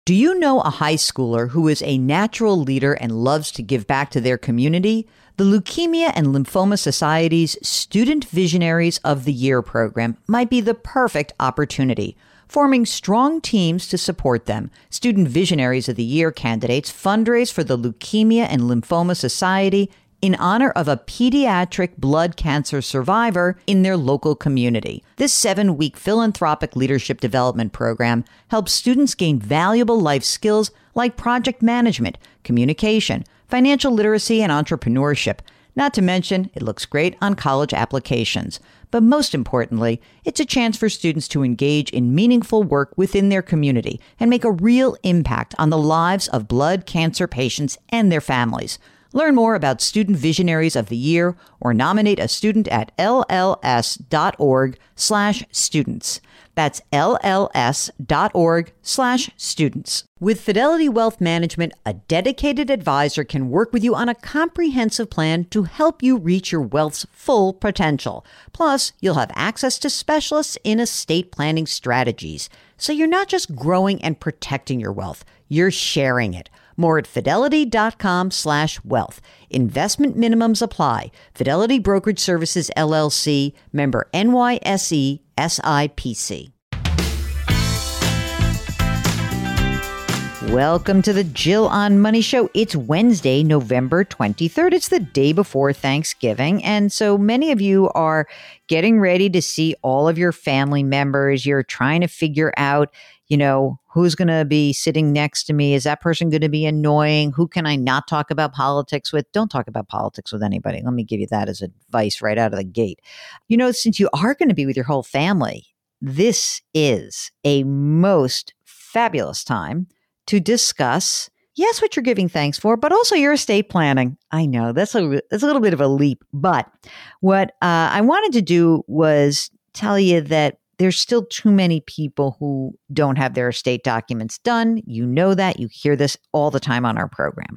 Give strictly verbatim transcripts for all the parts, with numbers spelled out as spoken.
Do you know a high schooler who is a natural leader and loves to give back to their community? The Leukemia and Lymphoma Society's Student Visionaries of the Year program might be the perfect opportunity. Forming strong teams to support them, Student Visionaries of the Year candidates fundraise for the Leukemia and Lymphoma Society in honor of a pediatric blood cancer survivor in their local community. This seven-week philanthropic leadership development program helps students gain valuable life skills like project management, communication, financial literacy, and entrepreneurship. Not to mention, it looks great on college applications. But most importantly, it's a chance for students to engage in meaningful work within their community and make a real impact on the lives of blood cancer patients and their families. Learn more about Student Visionaries of the Year or nominate a student at lls.org slash students. That's lls.org slash students. With Fidelity Wealth Management, a dedicated advisor can work with you on a comprehensive plan to help you reach your wealth's full potential. Plus, you'll have access to specialists in estate planning strategies. So you're not just growing and protecting your wealth, you're sharing it. More at fidelity.com slash wealth. Investment minimums apply. Fidelity Brokerage Services, L L C, member N Y S E, S I P C. Welcome to the Jill on Money Show. It's Wednesday, November twenty-third. It's the day before Thanksgiving. And so many of you are getting ready to see all of your family members. You're trying to figure out, you know, who's going to be sitting next to me? Is that person going to be annoying? Who can I not talk about politics with? Don't talk about politics with anybody. Let me give you that as advice right out of the gate. You know, since you are going to be with your whole family, this is a most fabulous time to discuss, yes, what you're giving thanks for, but also your estate planning. I know that's a, that's a little bit of a leap, but what uh, I wanted to do was tell you that there's still too many people who don't have their estate documents done. You know that. You hear this all the time on our program.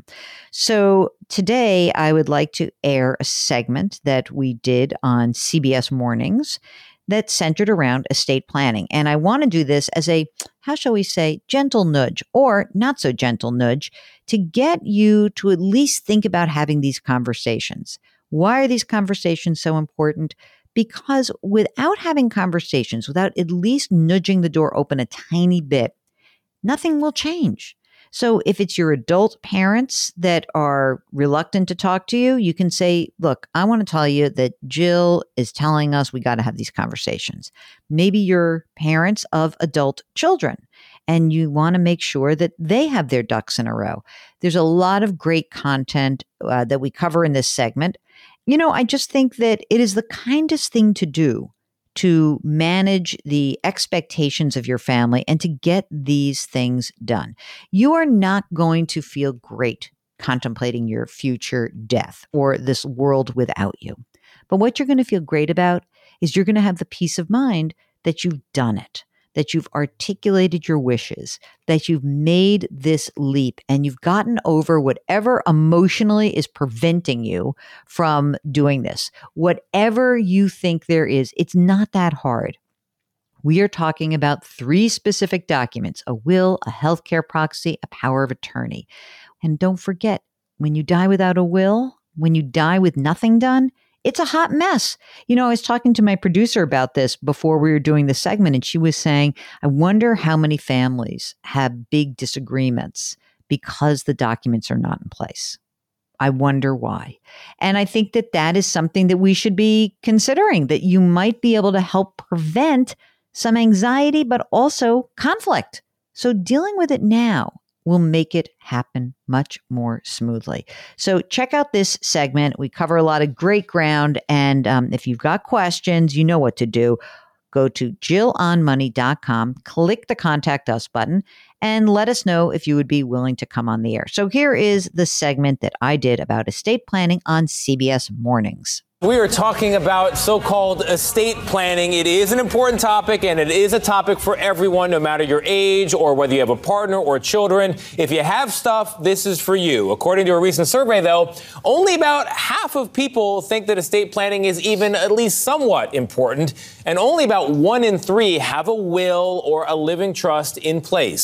So today I would like to air a segment that we did on C B S Mornings that centered around estate planning. And I want to do this as a, how shall we say, gentle nudge or not so gentle nudge to get you to at least think about having these conversations. Why are these conversations so important? Because without having conversations, without at least nudging the door open a tiny bit, nothing will change. So if it's your adult parents that are reluctant to talk to you, you can say, look, I want to tell you that Jill is telling us we got to have these conversations. Maybe you're parents of adult children and you want to make sure that they have their ducks in a row. There's a lot of great content uh, that we cover in this segment. You know, I just think that it is the kindest thing to do to manage the expectations of your family and to get these things done. You are not going to feel great contemplating your future death or this world without you. But what you're going to feel great about is you're going to have the peace of mind that you've done it, that you've articulated your wishes, that you've made this leap and you've gotten over whatever emotionally is preventing you from doing this. Whatever you think there is, it's not that hard. We are talking about three specific documents: a will, a healthcare proxy, a power of attorney. And don't forget, when you die without a will, when you die with nothing done, it's a hot mess. You know, I was talking to my producer about this before we were doing the segment, and she was saying, I wonder how many families have big disagreements because the documents are not in place. I wonder why. And I think that that is something that we should be considering, that you might be able to help prevent some anxiety, but also conflict. So dealing with it now will make it happen much more smoothly. So check out this segment. We cover a lot of great ground. And um, if you've got questions, you know what to do. Go to jill on money dot com, click the Contact Us button, and let us know if you would be willing to come on the air. So here is the segment that I did about estate planning on C B S Mornings. We are talking about so-called estate planning. It is an important topic, and it is a topic for everyone, no matter your age or whether you have a partner or children. If you have stuff, this is for you. According to a recent survey, though, only about half of people think that estate planning is even at least somewhat important, and only about one in three have a will or a living trust in place.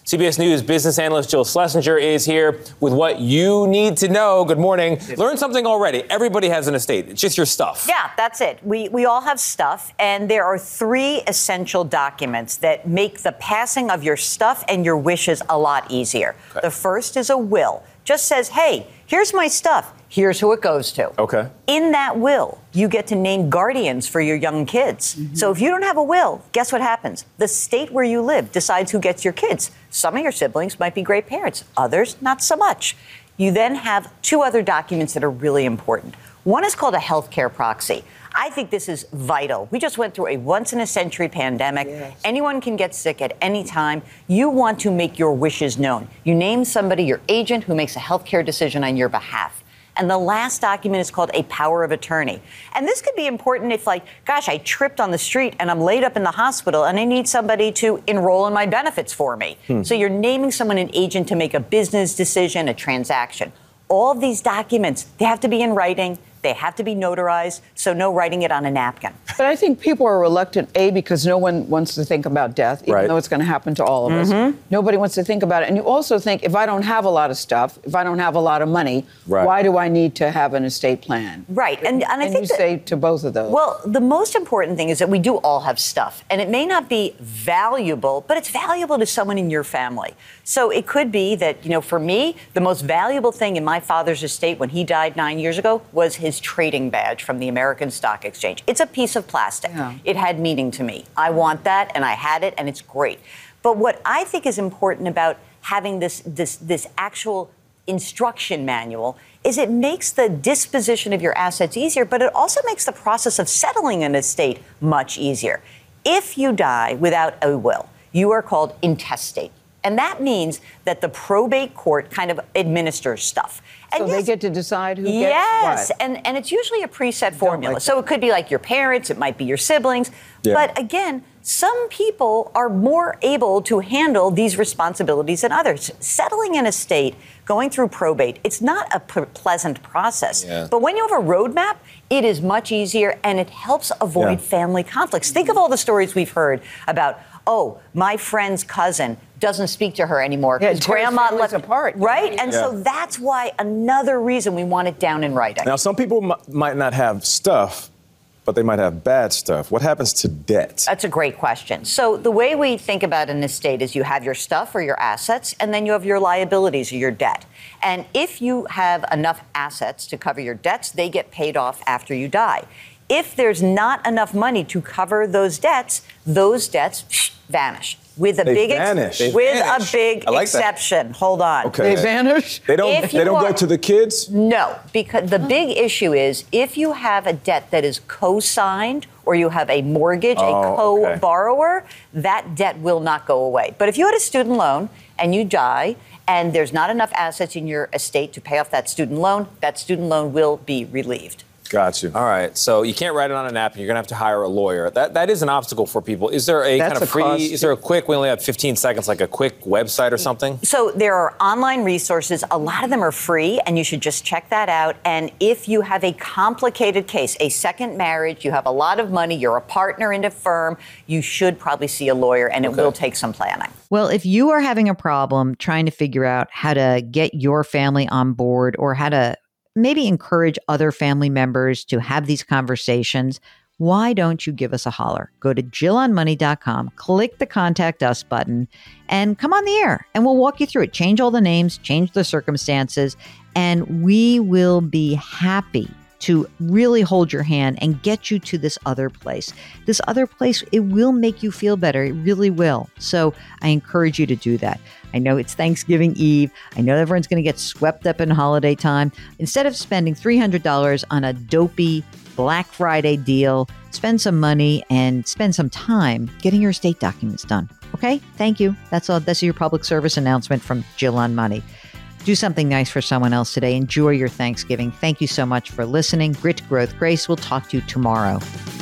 C B S News business analyst Jill Schlesinger is here with what you need to know. Good morning. Learn something already. Everybody has an estate. It's just your stuff. Yeah, that's it. We we all have stuff, and there are three essential documents that make the passing of your stuff and your wishes a lot easier. Okay. The first is a will. Just says, hey, here's my stuff. Here's who it goes to. Okay. In that will, you get to name guardians for your young kids. Mm-hmm. So if you don't have a will, guess what happens? The state where you live decides who gets your kids. Some of your siblings might be great parents. Others, not so much. You then have two other documents that are really important. One is called a healthcare proxy. I think this is vital. We just went through a once-in-a-century pandemic. Yes. Anyone can get sick at any time. You want to make your wishes known. You name somebody, your agent, who makes a healthcare decision on your behalf. And the last document is called a power of attorney. And this could be important if, like, gosh, I tripped on the street and I'm laid up in the hospital and I need somebody to enroll in my benefits for me. Hmm. So you're naming someone an agent to make a business decision, a transaction. All of these documents, they have to be in writing. They have to be notarized, so no writing it on a napkin. But I think people are reluctant, A, because no one wants to think about death, even right. though it's going to happen to all of mm-hmm. us. Nobody wants to think about it. And you also think, if I don't have a lot of stuff, if I don't have a lot of money, right. why do I need to have an estate plan? Right. And, and I and think you that, say to both of those. Well, the most important thing is that we do all have stuff. And it may not be valuable, but it's valuable to someone in your family. So it could be that, you know, for me, the most valuable thing in my father's estate when he died nine years ago was his trading badge from the American Stock Exchange. It's a piece of plastic. Yeah. It had meaning to me. I want that, and I had it, and it's great. But what I think is important about having this this this actual instruction manual is it makes the disposition of your assets easier, but it also makes the process of settling an estate much easier. If you die without a will, you are called intestate. And that means that the probate court kind of administers stuff. And so yes, they get to decide who gets yes, what? and, and it's usually a preset formula. Like so it could be like your parents, it might be your siblings. Yeah. But again, some people are more able to handle these responsibilities than others. Settling an estate, going through probate, it's not a p- pleasant process. Yeah. But when you have a roadmap, it is much easier and it helps avoid yeah. family conflicts. Think of all the stories we've heard about, oh, my friend's cousin doesn't speak to her anymore because yeah, grandma left apart, right, and yeah. so that's why another reason we want it down in writing. Now, some people m- might not have stuff, but they might have bad stuff. What happens to debt? That's a great question. So the way we think about an estate is you have your stuff or your assets, and then you have your liabilities or your debt. And if you have enough assets to cover your debts, they get paid off after you die. If there's not enough money to cover those debts, those debts psh, vanish. With a they big vanish. Ex- they with vanish. a big like exception. That. Hold on. Okay. They vanish? They don't If they don't are, go to the kids? No, because the big issue is if you have a debt that is co-signed or you have a mortgage, oh, a co-borrower, okay. that debt will not go away. But if you had a student loan and you die and there's not enough assets in your estate to pay off that student loan, that student loan will be relieved. Got you. All right. So you can't write it on a napkin. You're going to have to hire a lawyer. That That is an obstacle for people. Is there a That's kind of a free, cost. is there a quick, we only have fifteen seconds, like a quick website or something? So there are online resources. A lot of them are free, and you should just check that out. And if you have a complicated case, a second marriage, you have a lot of money, you're a partner in a firm, you should probably see a lawyer, and it okay. will take some planning. Well, if you are having a problem trying to figure out how to get your family on board or how to maybe encourage other family members to have these conversations, why don't you give us a holler? Go to jill on money dot com, click the Contact Us button, and come on the air, and we'll walk you through it. Change all the names, change the circumstances, and we will be happy to really hold your hand and get you to this other place. This other place, it will make you feel better. It really will. So I encourage you to do that. I know it's Thanksgiving Eve. I know everyone's going to get swept up in holiday time. Instead of spending three hundred dollars on a dopey Black Friday deal, spend some money and spend some time getting your estate documents done. Okay? Thank you. That's all. That's your public service announcement from Jill on Money. Do something nice for someone else today. Enjoy your Thanksgiving. Thank you so much for listening. Grit, Growth, Grace. We'll talk to you tomorrow.